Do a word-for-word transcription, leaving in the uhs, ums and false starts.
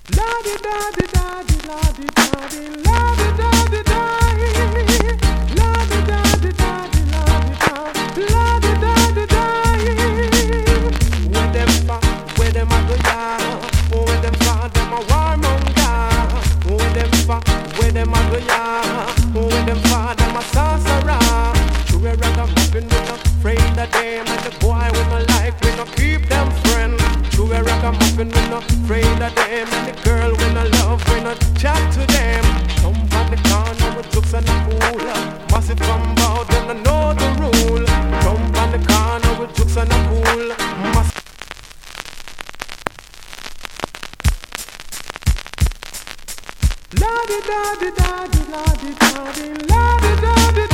La di da di da di la di da di la di da di da la di da di da di la di da la di da di da. Where them fa, where them a go ya? Where them fa, them a warmonger. Where them fa, where them a go ya? Where them fa, them a sorcerer. True a ragamuffin, we not afraid of them, and the boy we no like, we no keep them friends. True a ragamuffin, we not afraid of them, and the girl we no love, we no chat to them. Some on the corner with jokes and a fool, massive from bout, them no know the rule. Some on the corner with jokes and a fool, massive. La di da di da di la di da di la di da di.